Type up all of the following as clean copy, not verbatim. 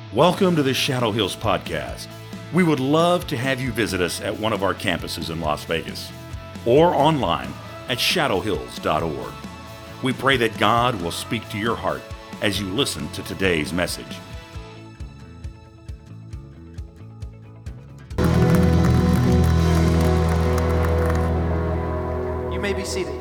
Welcome to the Shadow Hills Podcast. We would love to have you visit us at one of our campuses in Las Vegas or online at shadowhills.org. We pray that God will speak to your heart as you listen to today's message. You may be seated.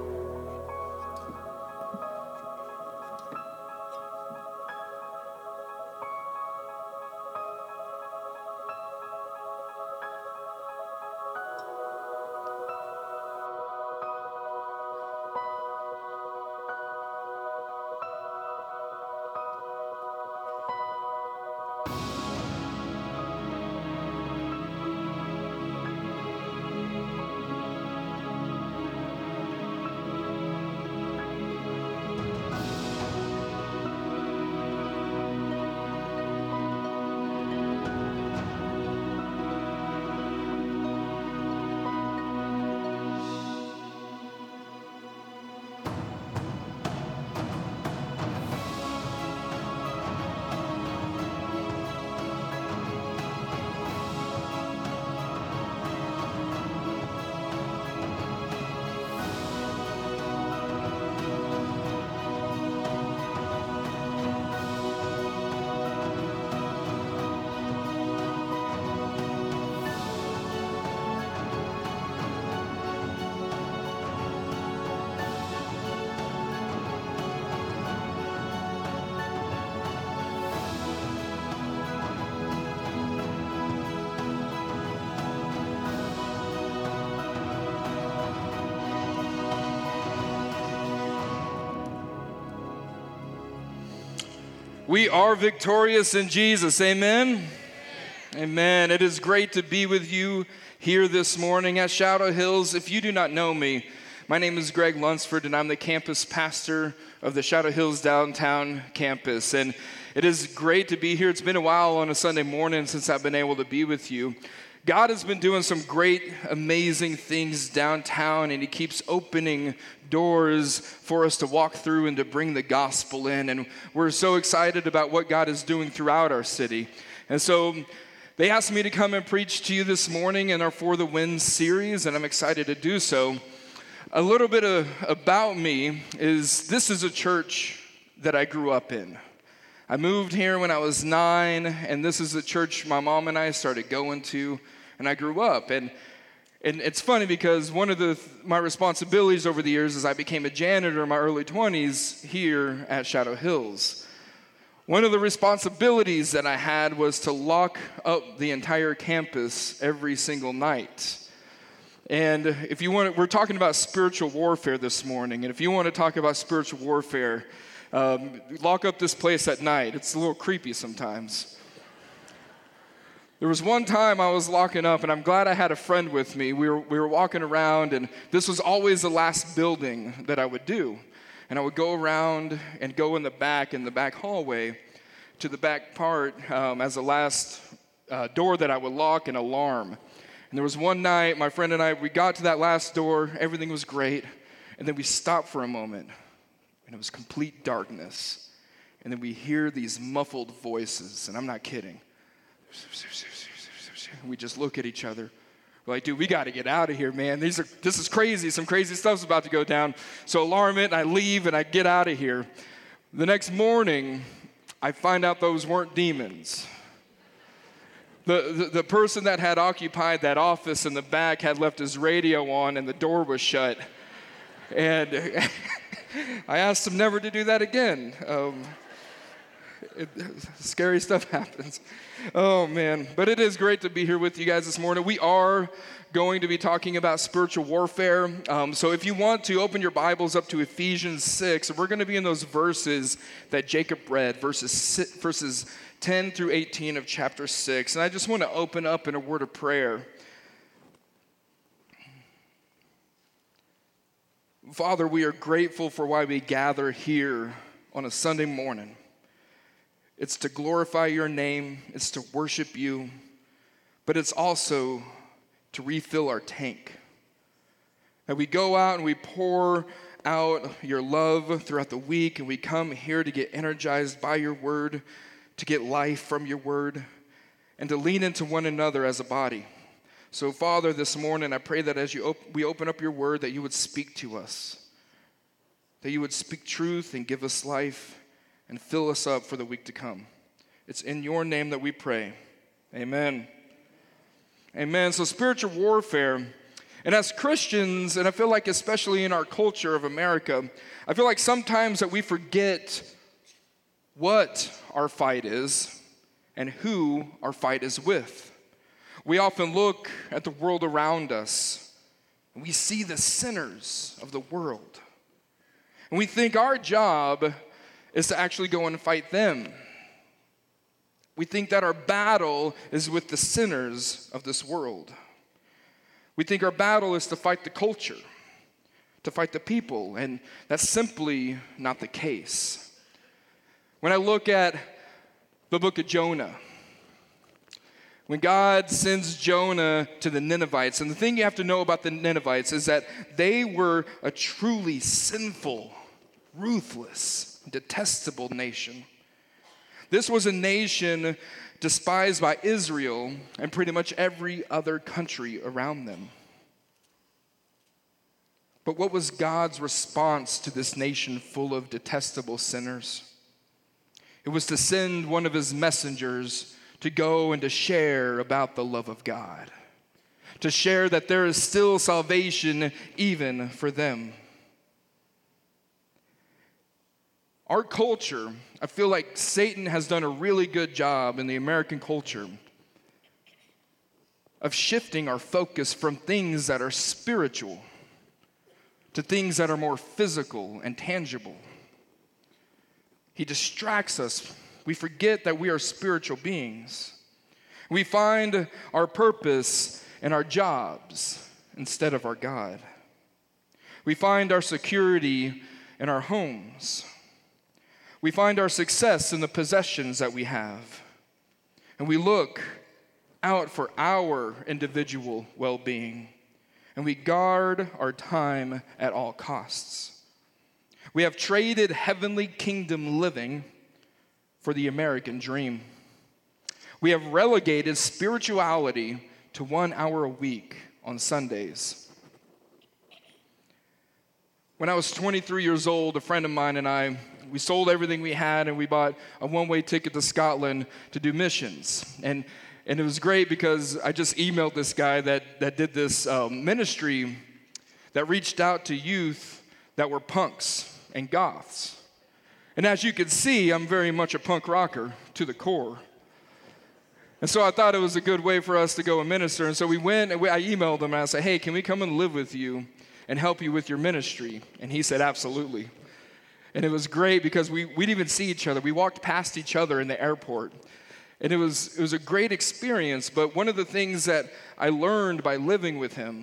We are victorious in Jesus, amen? Amen. It is great to be with you here this morning at Shadow Hills. If you do not know me, my name is Greg Lunsford, and I'm the campus pastor of the Shadow Hills downtown campus. And it is great to be here. It's been a while on a Sunday morning since I've been able to be with you. God has been doing some great, amazing things downtown, and He keeps opening doors for us to walk through and to bring the gospel in. And we're so excited about what God is doing throughout our city. And so they asked me to come and preach to you this morning in our For the Win series, and I'm excited to do so. A little bit about me is this is a church that I grew up in. I moved here when I was 9, and this is a church my mom and I started going to, and I grew up. And it's funny because one of my responsibilities over the years is I became a janitor in my early 20s here at Shadow Hills. One of the responsibilities that I had was to lock up the entire campus every single night. And if you want, we're talking about spiritual warfare this morning, and if you want to talk about spiritual warfare, lock up this place at night. It's a little creepy sometimes. There was one time I was locking up, and I'm glad I had a friend with me. We were walking around, and this was always the last building that I would do. And I would go around and go in the back hallway to the back part as the last door that I would lock and alarm. And there was one night, my friend and I, we got to that last door, everything was great, and then we stopped for a moment, and it was complete darkness. And then we hear these muffled voices, and I'm not kidding. We just look at each other. We're like, dude, we got to get out of here, man. This is crazy. Some crazy stuff's about to go down. So alarm it, and I leave, and I get out of here. The next morning, I find out those weren't demons. The person that had occupied that office in the back had left his radio on, and the door was shut. And I asked him never to do that again. Scary stuff happens. Oh, man. But it is great to be here with you guys this morning. We are going to be talking about spiritual warfare. So if you want to, open your Bibles up to Ephesians 6. We're going to be in those verses that Jacob read, verses 10 through 18 of chapter 6. And I just want to open up in a word of prayer. Father, we are grateful for why we gather here on a Sunday morning. It's to glorify your name, it's to worship you, but it's also to refill our tank. And we go out and we pour out your love throughout the week, and we come here to get energized by your word, to get life from your word, and to lean into one another as a body. So, Father, this morning I pray that as we open up your word, that you would speak to us, that you would speak truth and give us life and fill us up for the week to come. It's in your name that we pray. Amen. Amen. So spiritual warfare, and as Christians, and I feel like especially in our culture of America, I feel like sometimes that we forget what our fight is and who our fight is with. We often look at the world around us and we see the sinners of the world. And we think our job is to actually go and fight them. We think that our battle is with the sinners of this world. We think our battle is to fight the culture, to fight the people, and that's simply not the case. When I look at the book of Jonah, when God sends Jonah to the Ninevites, and the thing you have to know about the Ninevites is that they were a truly sinful, ruthless, detestable nation. This was a nation despised by Israel and pretty much every other country around them. But what was God's response to this nation full of detestable sinners? It was to send one of his messengers to go and to share about the love of God, to share that there is still salvation even for them. Our culture, I feel like Satan has done a really good job in the American culture of shifting our focus from things that are spiritual to things that are more physical and tangible. He distracts us. We forget that we are spiritual beings. We find our purpose in our jobs instead of our God. We find our security in our homes. We find our success in the possessions that we have. And we look out for our individual well-being. And we guard our time at all costs. We have traded heavenly kingdom living for the American dream. We have relegated spirituality to 1 hour a week on Sundays. When I was 23 years old, a friend of mine and I, we sold everything we had and we bought a one-way ticket to Scotland to do missions. And it was great because I just emailed this guy that did this ministry that reached out to youth that were punks and goths. And as you can see, I'm very much a punk rocker to the core. And so I thought it was a good way for us to go and minister. And so we went and I emailed him and I said, hey, can we come and live with you and help you with your ministry? And he said, absolutely. And it was great because we didn't even see each other. We walked past each other in the airport. And it was a great experience. But one of the things that I learned by living with him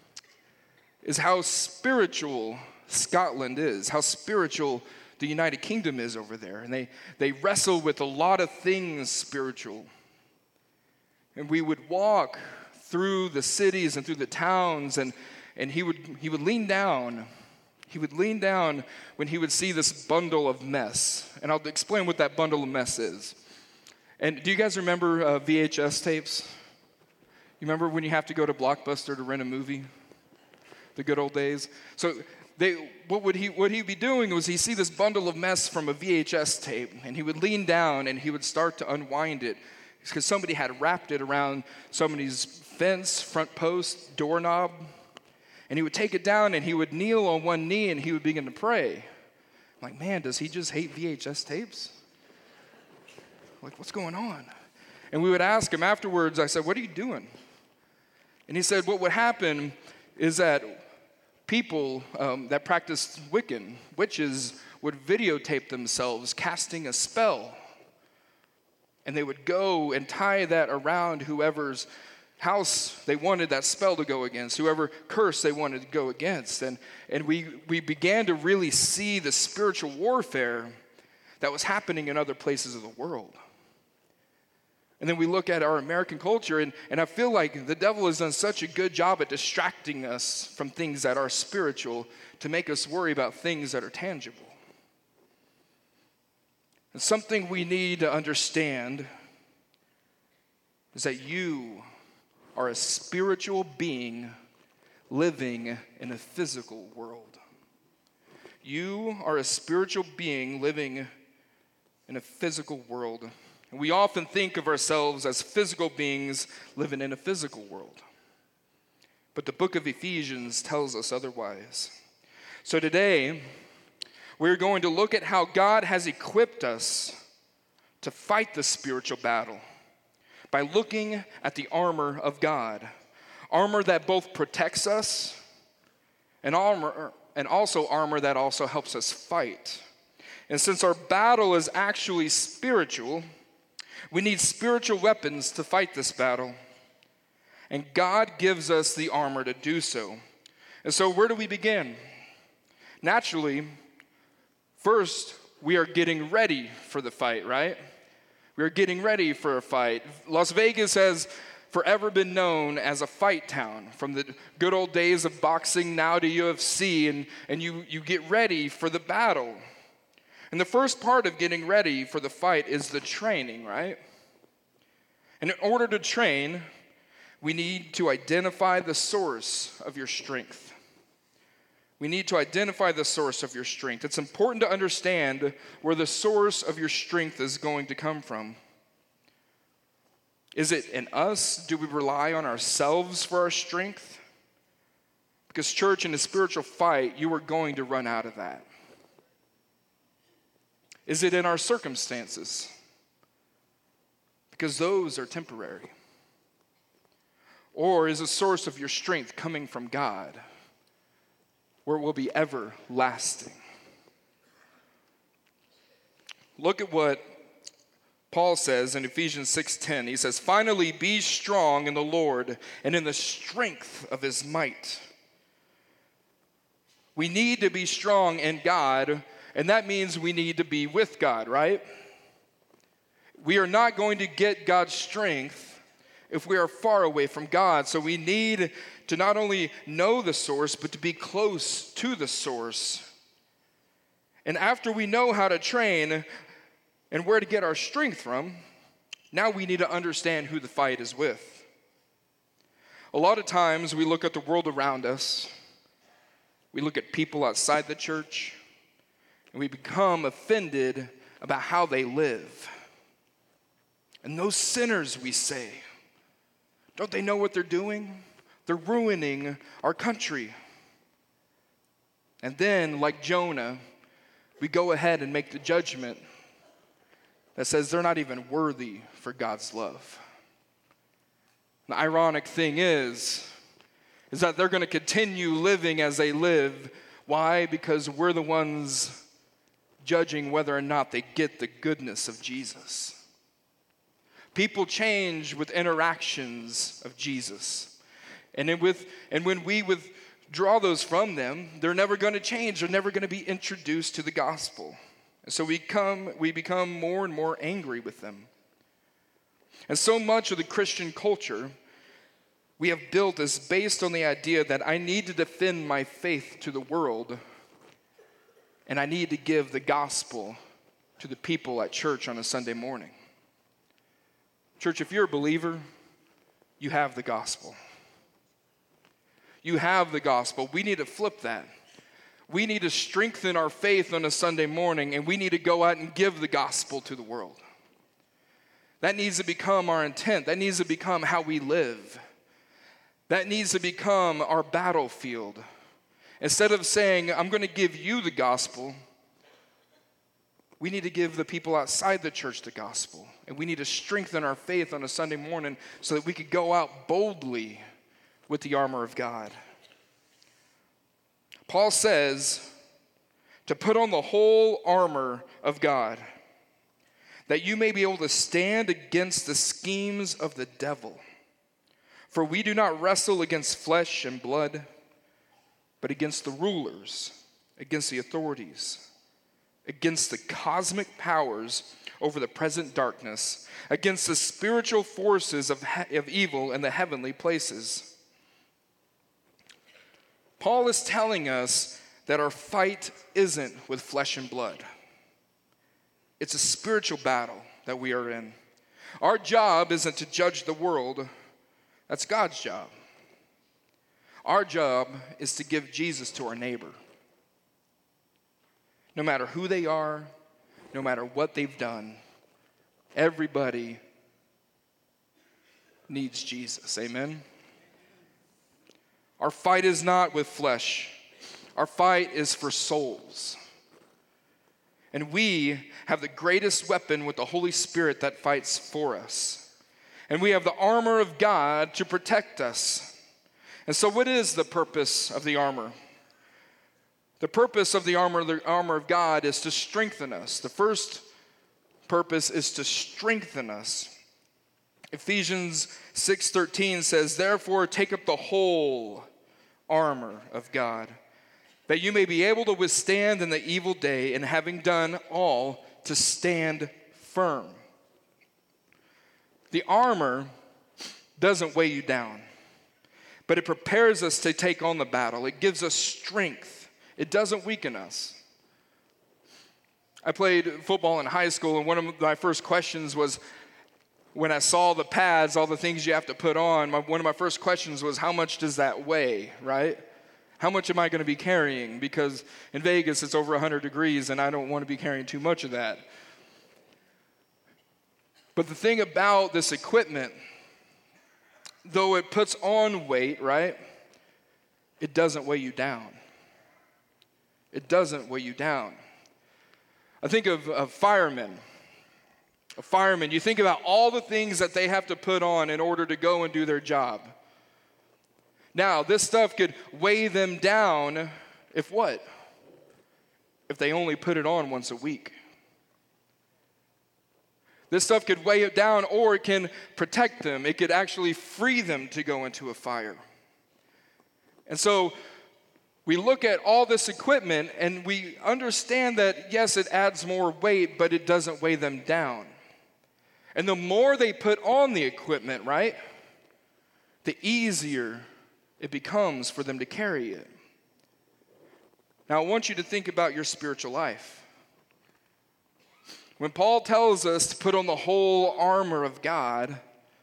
is how spiritual Scotland is, how spiritual the United Kingdom is over there. And they wrestle with a lot of things spiritual. And we would walk through the cities and through the towns, and he would lean down. He would lean down when he would see this bundle of mess. And I'll explain what that bundle of mess is. And do you guys remember VHS tapes? You remember when you have to go to Blockbuster to rent a movie? The good old days? So what he'd be doing was he'd see this bundle of mess from a VHS tape, and he would lean down and he would start to unwind it because somebody had wrapped it around somebody's fence, front post, doorknob. And he would take it down and he would kneel on one knee and he would begin to pray. I'm like, man, does he just hate VHS tapes? Like, what's going on? And we would ask him afterwards, I said, what are you doing? And he said, what would happen is that people that practiced Wiccan, witches, would videotape themselves casting a spell. And they would go and tie that around whoever's house they wanted that spell to go against, whoever curse they wanted to go against. And we began to really see the spiritual warfare that was happening in other places of the world. And then we look at our American culture, and I feel like the devil has done such a good job at distracting us from things that are spiritual to make us worry about things that are tangible. And something we need to understand is that you are a spiritual being living in a physical world. You are a spiritual being living in a physical world. And we often think of ourselves as physical beings living in a physical world. But the book of Ephesians tells us otherwise. So today, we're going to look at how God has equipped us to fight the spiritual battle by looking at the armor of God. Armor that both protects us and also armor that also helps us fight. And since our battle is actually spiritual, we need spiritual weapons to fight this battle. And God gives us the armor to do so. And so where do we begin? Naturally, first, we are getting ready for the fight, right? We are getting ready for a fight. Las Vegas has forever been known as a fight town. From the good old days of boxing now to UFC, and you get ready for the battle. And the first part of getting ready for the fight is the training, right? And in order to train, we need to identify the source of your strength. We need to identify the source of your strength. It's important to understand where the source of your strength is going to come from. Is it in us? Do we rely on ourselves for our strength? Because, church, in a spiritual fight, you are going to run out of that. Is it in our circumstances? Because those are temporary. Or is the source of your strength coming from God, where it will be everlasting? Look at what Paul says in Ephesians 6:10. He says, "Finally, be strong in the Lord and in the strength of his might." We need to be strong in God, and that means we need to be with God, right? We are not going to get God's strength if we are far away from God. So we need to not only know the source, but to be close to the source. And after we know how to train and where to get our strength from, now we need to understand who the fight is with. A lot of times we look at the world around us, we look at people outside the church, and we become offended about how they live. And those sinners, we say, don't they know what they're doing? They're ruining our country. And then, like Jonah, we go ahead and make the judgment that says they're not even worthy for God's love. The ironic thing is that they're going to continue living as they live. Why? Because we're the ones judging whether or not they get the goodness of Jesus. People change with interactions of Jesus. And when we withdraw those from them, they're never going to change. They're never going to be introduced to the gospel. And so we become more and more angry with them. And so much of the Christian culture we have built is based on the idea that I need to defend my faith to the world, and I need to give the gospel to the people at church on a Sunday morning. Church, if you're a believer, you have the gospel. You have the gospel. We need to flip that. We need to strengthen our faith on a Sunday morning, and we need to go out and give the gospel to the world. That needs to become our intent. That needs to become how we live. That needs to become our battlefield. Instead of saying, I'm going to give you the gospel, we need to give the people outside the church the gospel. And we need to strengthen our faith on a Sunday morning so that we could go out boldly with the armor of God. Paul says to put on the whole armor of God, that you may be able to stand against the schemes of the devil. For we do not wrestle against flesh and blood, but against the rulers, against the authorities, against the cosmic powers over the present darkness, against the spiritual forces of evil in the heavenly places. Paul is telling us that our fight isn't with flesh and blood. It's a spiritual battle that we are in. Our job isn't to judge the world. That's God's job. Our job is to give Jesus to our neighbor. No matter who they are, no matter what they've done, everybody needs Jesus. Amen? Our fight is not with flesh. Our fight is for souls. And we have the greatest weapon with the Holy Spirit that fights for us. And we have the armor of God to protect us. And so what is the purpose of the armor? The purpose of the armor of God is to strengthen us. The first purpose is to strengthen us. Ephesians 6:13 says, "Therefore take up the whole armor of God, that you may be able to withstand in the evil day, and having done all, to stand firm." The armor doesn't weigh you down, but it prepares us to take on the battle. It gives us strength. It doesn't weaken us. I played football in high school, and one of my first questions was, when I saw the pads, all the things you have to put on, one of my first questions was, how much does that weigh, right? How much am I going to be carrying? Because in Vegas, it's over 100 degrees, and I don't want to be carrying too much of that. But the thing about this equipment, though it puts on weight, right, it doesn't weigh you down. It doesn't weigh you down. I think of firemen. A fireman, you think about all the things that they have to put on in order to go and do their job. Now, this stuff could weigh them down if what? If they only put it on once a week. This stuff could weigh it down, or it can protect them. It could actually free them to go into a fire. And so we look at all this equipment and we understand that, yes, it adds more weight, but it doesn't weigh them down. And the more they put on the equipment, right, the easier it becomes for them to carry it. Now, I want you to think about your spiritual life. When Paul tells us to put on the whole armor of God,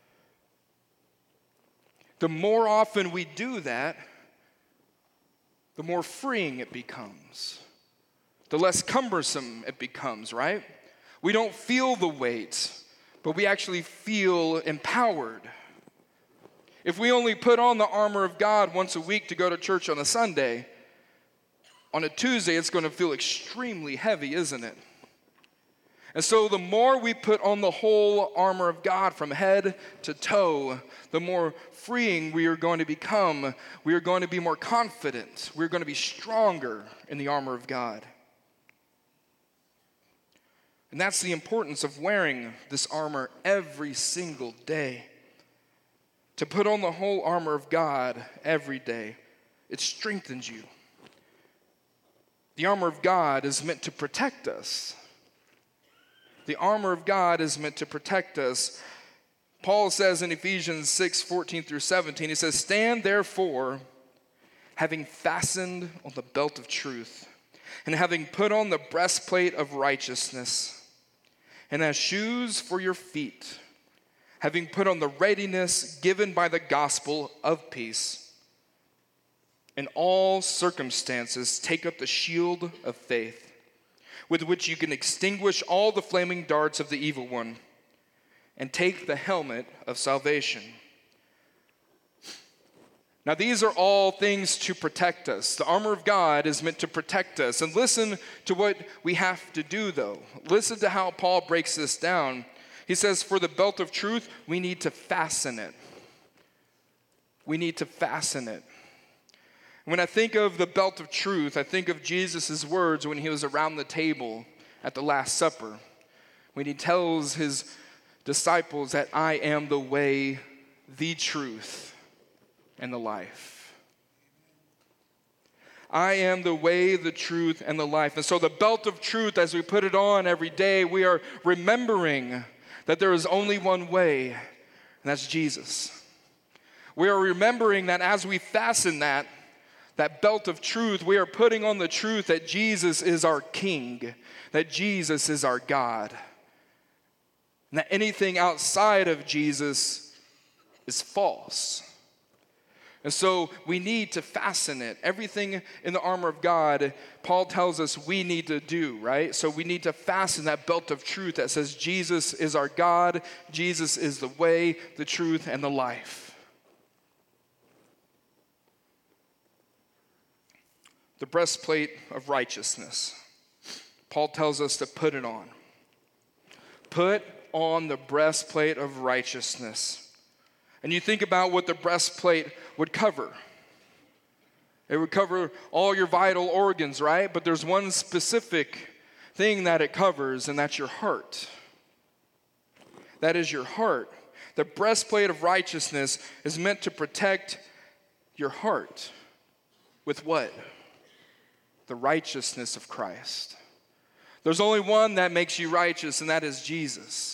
the more often we do that, the more freeing it becomes. The less cumbersome it becomes, right? We don't feel the weight, but we actually feel empowered. If we only put on the armor of God once a week to go to church on a Sunday, on a Tuesday it's going to feel extremely heavy, isn't it? And so the more we put on the whole armor of God from head to toe, the more freeing we are going to become. We are going to be more confident. We're going to be stronger in the armor of God. And that's the importance of wearing this armor every single day. To put on the whole armor of God every day, it strengthens you. The armor of God is meant to protect us. The armor of God is meant to protect us. Paul says in Ephesians 6:14 through 17, he says, "Stand therefore, having fastened on the belt of truth, and having put on the breastplate of righteousness, and as shoes for your feet, having put on the readiness given by the gospel of peace. In all circumstances, take up the shield of faith, with which you can extinguish all the flaming darts of the evil one, and take the helmet of salvation." Now, these are all things to protect us. The armor of God is meant to protect us. And listen to what we have to do, though. Listen to how Paul breaks this down. He says, for the belt of truth, we need to fasten it. We need to fasten it. When I think of the belt of truth, I think of Jesus' words when he was around the table at the Last Supper, when he tells his disciples that I am the way, the truth, and the life. I am the way, the truth, and the life. And so the belt of truth, as we put it on every day, we are remembering that there is only one way, and that's Jesus. We are remembering that as we fasten that, that belt of truth, we are putting on the truth that Jesus is our King, that Jesus is our God, and that anything outside of Jesus is false. And so we need to fasten it. Everything in the armor of God, Paul tells us we need to do, right? So we need to fasten that belt of truth that says Jesus is our God, Jesus is the way, the truth, and the life. The breastplate of righteousness. Paul tells us to put it on. Put on the breastplate of righteousness. And you think about what the breastplate would cover. It would cover all your vital organs, right? But there's one specific thing that it covers, and that's your heart. That is your heart. The breastplate of righteousness is meant to protect your heart. With what? The righteousness of Christ. There's only one that makes you righteous, and that is Jesus.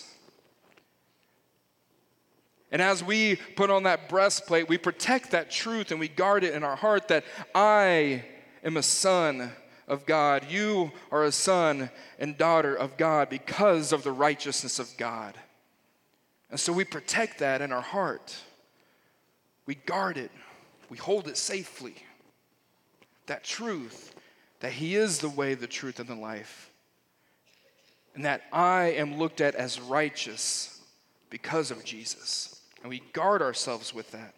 And as we put on that breastplate, we protect that truth and we guard it in our heart that I am a son of God. You are a son and daughter of God because of the righteousness of God. And so we protect that in our heart. We guard it. We hold it safely. That truth, that He is the way, the truth, and the life. And that I am looked at as righteous because of Jesus. And we guard ourselves with that.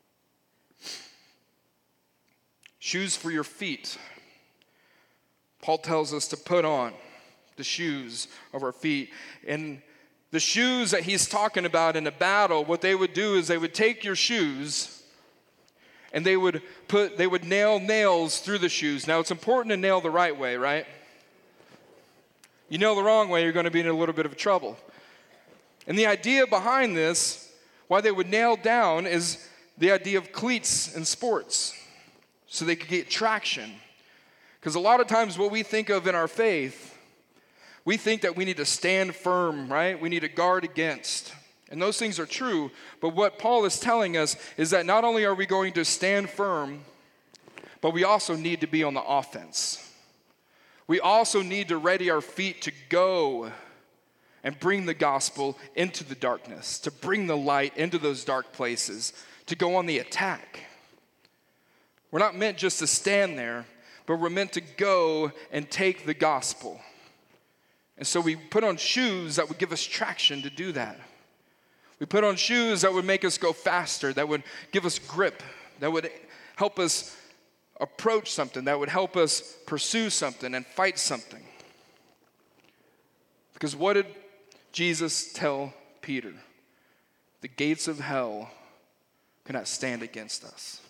Shoes for your feet. Paul tells us to put on the shoes of our feet. And the shoes that he's talking about in a battle, what they would do is they would take your shoes and they would nail nails through the shoes. Now it's important to nail the right way, right? You nail the wrong way, you're going to be in a little bit of trouble. And the idea behind this, why they would nail down, is the idea of cleats in sports, so they could get traction. Because a lot of times what we think of in our faith, we think that we need to stand firm, right? We need to guard against. And those things are true, but what Paul is telling us is that not only are we going to stand firm, but we also need to be on the offense. We also need to ready our feet to go and bring the gospel into the darkness, to bring the light into those dark places, to go on the attack. We're not meant just to stand there, but we're meant to go and take the gospel. And so we put on shoes that would give us traction to do that. We put on shoes that would make us go faster, that would give us grip, that would help us approach something, that would help us pursue something and fight something. Because what did Jesus tell Peter? The gates of hell cannot stand against us.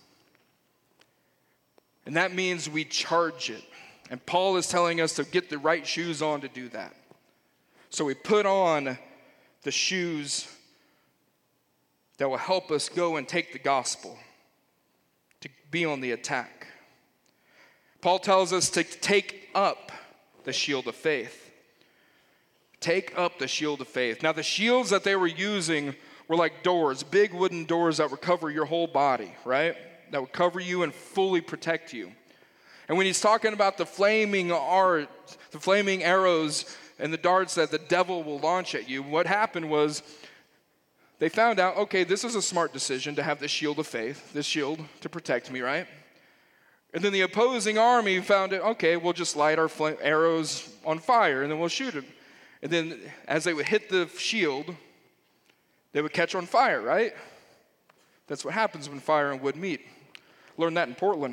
And that means we charge it. And Paul is telling us to get the right shoes on to do that. So we put on the shoes that will help us go and take the gospel, to be on the attack. Paul tells us to take up the shield of faith. Take up the shield of faith. Now, the shields that they were using were like doors, big wooden doors that would cover your whole body, right? That would cover you and fully protect you. And when he's talking about the flaming arrows and the darts that the devil will launch at you, what happened was they found out, okay, this is a smart decision to have the shield of faith, this shield to protect me, right? And then the opposing army found it, okay, we'll just light our arrows on fire and then we'll shoot them. And then as they would hit the shield, they would catch on fire, right? That's what happens when fire and wood meet. Learned that in Portland.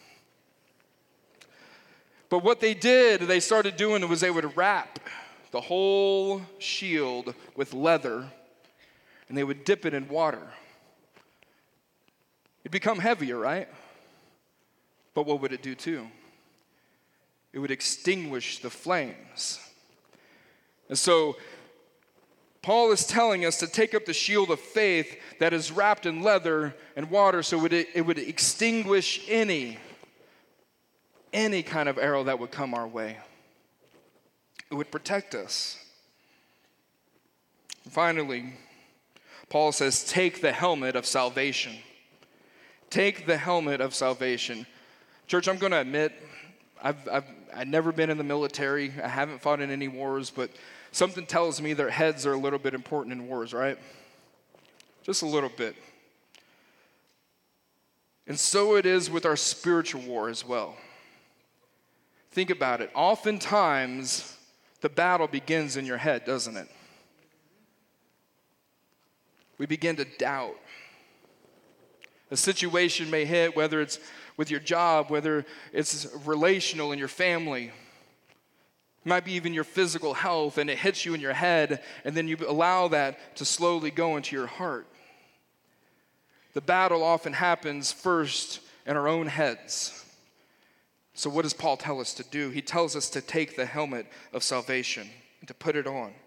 But what they started doing was they would wrap the whole shield with leather and they would dip it in water. It'd become heavier, right? But what would it do too? It would extinguish the flames. And so Paul is telling us to take up the shield of faith that is wrapped in leather and water so it would extinguish any kind of arrow that would come our way. It would protect us. And finally, Paul says, take the helmet of salvation. Take the helmet of salvation. Church, I'm going to admit, I've never been in the military. I haven't fought in any wars, but something tells me their heads are a little bit important in wars, right? Just a little bit. And so it is with our spiritual war as well. Think about it. Oftentimes, the battle begins in your head, doesn't it? We begin to doubt. A situation may hit, whether it's with your job, whether it's relational in your family. It might be even your physical health, and it hits you in your head, and then you allow that to slowly go into your heart. The battle often happens first in our own heads. So what does Paul tell us to do? He tells us to take the helmet of salvation and to put it on.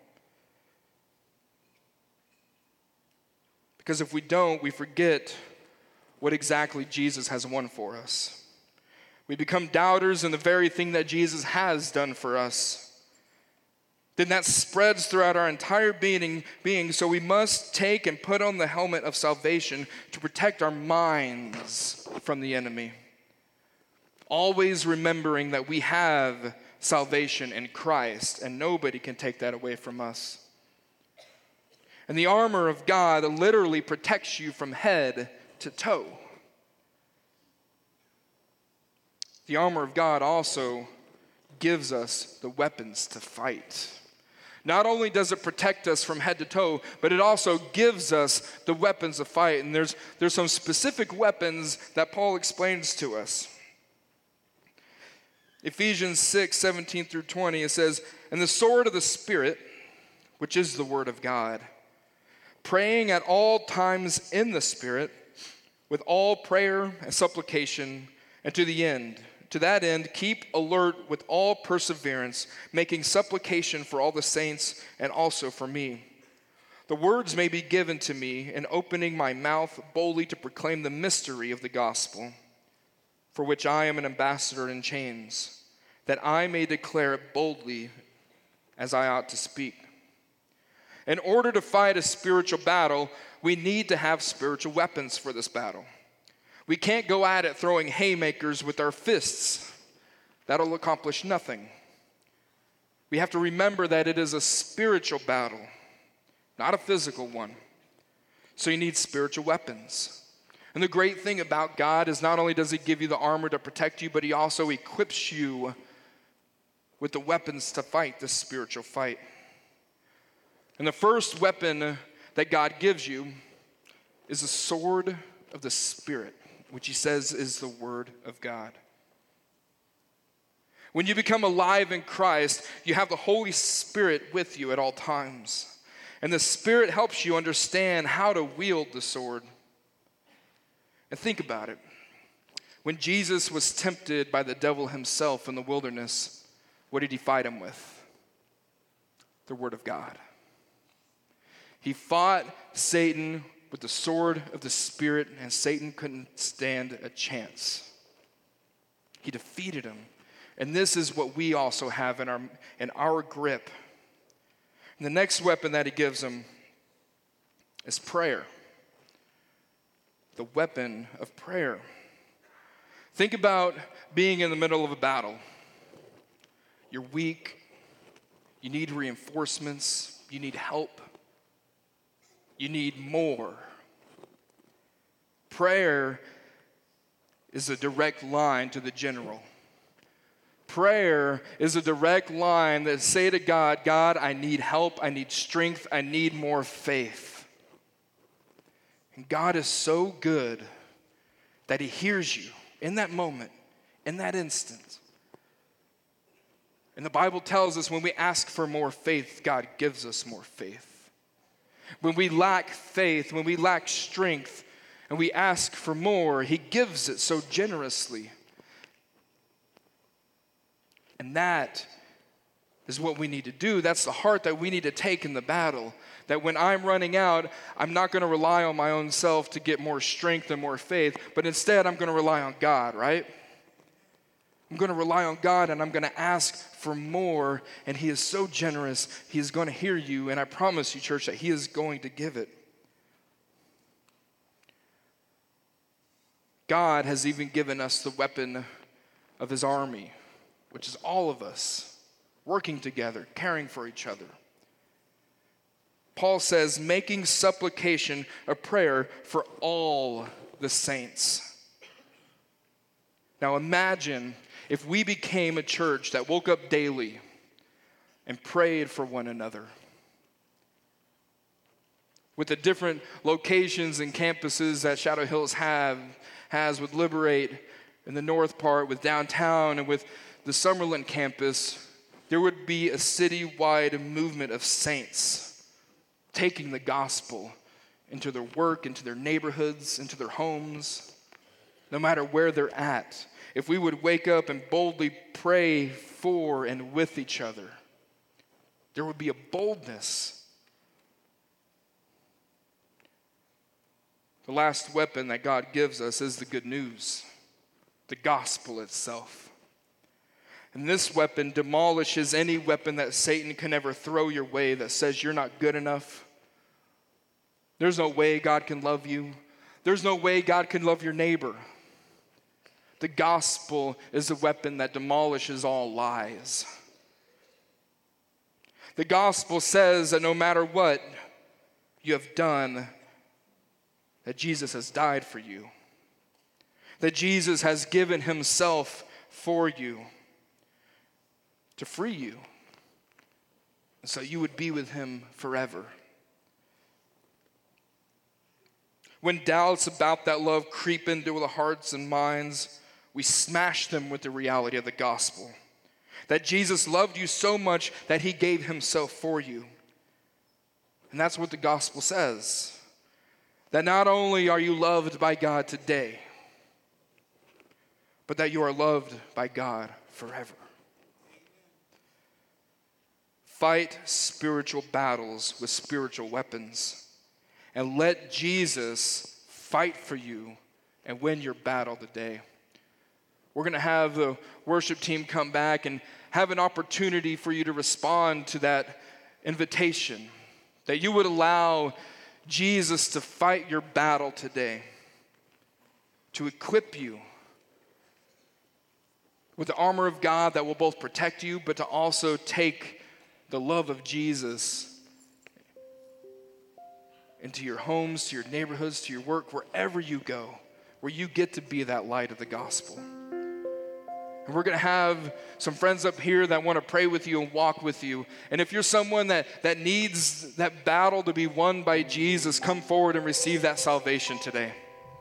Because if we don't, we forget what exactly Jesus has won for us. We become doubters in the very thing that Jesus has done for us. Then that spreads throughout our entire being, so we must take and put on the helmet of salvation to protect our minds from the enemy. Always remembering that we have salvation in Christ, and nobody can take that away from us. And the armor of God literally protects you from head to toe. The armor of God also gives us the weapons to fight. Not only does it protect us from head to toe, but it also gives us the weapons to fight. And there's some specific weapons that Paul explains to us. Ephesians 6:17-20, it says, "And the sword of the Spirit, which is the word of God, praying at all times in the Spirit, with all prayer and supplication, and to that end, keep alert with all perseverance, making supplication for all the saints and also for me. The words may be given to me in opening my mouth boldly to proclaim the mystery of the gospel, for which I am an ambassador in chains, that I may declare it boldly as I ought to speak." In order to fight a spiritual battle, we need to have spiritual weapons for this battle. We can't go at it throwing haymakers with our fists. That'll accomplish nothing. We have to remember that it is a spiritual battle, not a physical one. So you need spiritual weapons. And the great thing about God is not only does He give you the armor to protect you, but He also equips you with the weapons to fight this spiritual fight. And the first weapon that God gives you is the sword of the Spirit, which He says is the Word of God. When you become alive in Christ, you have the Holy Spirit with you at all times. And the Spirit helps you understand how to wield the sword. And think about it. When Jesus was tempted by the devil himself in the wilderness, what did He fight him with? The Word of God. He fought Satan with the sword of the Spirit, and Satan couldn't stand a chance. He defeated him. And this is what we also have in our grip. And the next weapon that He gives him is prayer. The weapon of prayer. Think about being in the middle of a battle. You're weak. You need reinforcements. You need help. You need more. Prayer is a direct line to the general. Prayer is a direct line that say to God, God, I need help, I need strength, I need more faith. And God is so good that He hears you in that moment, in that instant. And the Bible tells us when we ask for more faith, God gives us more faith. When we lack faith, when we lack strength, and we ask for more, He gives it so generously. And that is what we need to do. That's the heart that we need to take in the battle. That when I'm running out, I'm not going to rely on my own self to get more strength and more faith, but instead I'm going to rely on God, right? I'm going to rely on God, and I'm going to ask for more, and He is so generous. He is going to hear you, and I promise you, church, that He is going to give it. God has even given us the weapon of his army, which is all of us, working together, caring for each other. Paul says, making supplication a prayer for all the saints. Now imagine if we became a church that woke up daily and prayed for one another. With the different locations and campuses that Shadow Hills has with Liberate in the north part, with downtown, and with the Summerlin campus, there would be a citywide movement of saints taking the gospel into their work, into their neighborhoods, into their homes, no matter where they're at. If we would wake up and boldly pray for and with each other, there would be a boldness. The last weapon that God gives us is the good news, the gospel itself. And this weapon demolishes any weapon that Satan can ever throw your way that says you're not good enough. There's no way God can love you. There's no way God can love your neighbor. The gospel is a weapon that demolishes all lies. The gospel says that no matter what you have done, that Jesus has died for you, that Jesus has given himself for you to free you, and so you would be with him forever. When doubts about that love creep into the hearts and minds, we smash them with the reality of the gospel, that Jesus loved you so much that he gave himself for you. And that's what the gospel says. That not only are you loved by God today, but that you are loved by God forever. Fight spiritual battles with spiritual weapons, and let Jesus fight for you and win your battle today. We're going to have the worship team come back and have an opportunity for you to respond to that invitation, that you would allow Jesus to fight your battle today, to equip you with the armor of God that will both protect you, but to also take the love of Jesus into your homes, to your neighborhoods, to your work, wherever you go, where you get to be that light of the gospel. And we're going to have some friends up here that want to pray with you and walk with you. And if you're someone that needs that battle to be won by Jesus, come forward and receive that salvation today.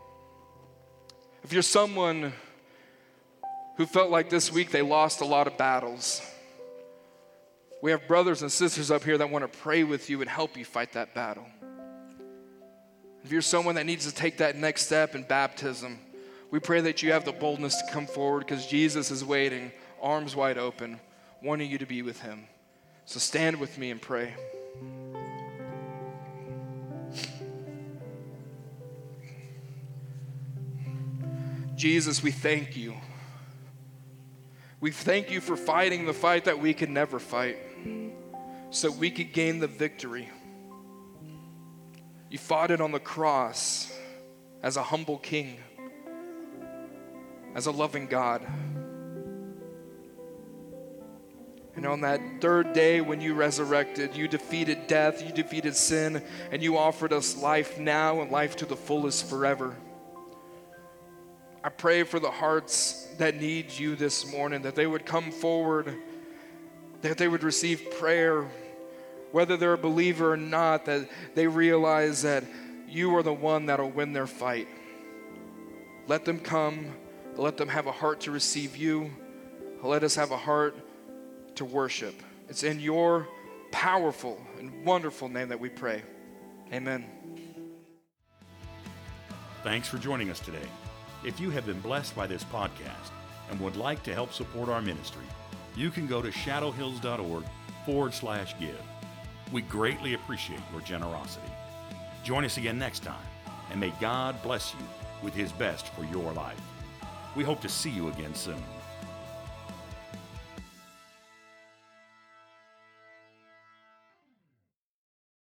If you're someone who felt like this week they lost a lot of battles, we have brothers and sisters up here that want to pray with you and help you fight that battle. If you're someone that needs to take that next step in baptism, we pray that you have the boldness to come forward, because Jesus is waiting, arms wide open, wanting you to be with him. So stand with me and pray. Jesus, we thank you. We thank you for fighting the fight that we could never fight, so we could gain the victory. You fought it on the cross as a humble king, as a loving God. And on that third day when you resurrected, you defeated death, you defeated sin, and you offered us life now and life to the fullest forever. I pray for the hearts that need you this morning, that they would come forward, that they would receive prayer, whether they're a believer or not, that they realize that you are the one that will win their fight. Let them come. Let them have a heart to receive you. Let us have a heart to worship. It's in your powerful and wonderful name that we pray. Amen. Thanks for joining us today. If you have been blessed by this podcast and would like to help support our ministry, you can go to shadowhills.org/give. We greatly appreciate your generosity. Join us again next time, and may God bless you with his best for your life. We hope to see you again soon.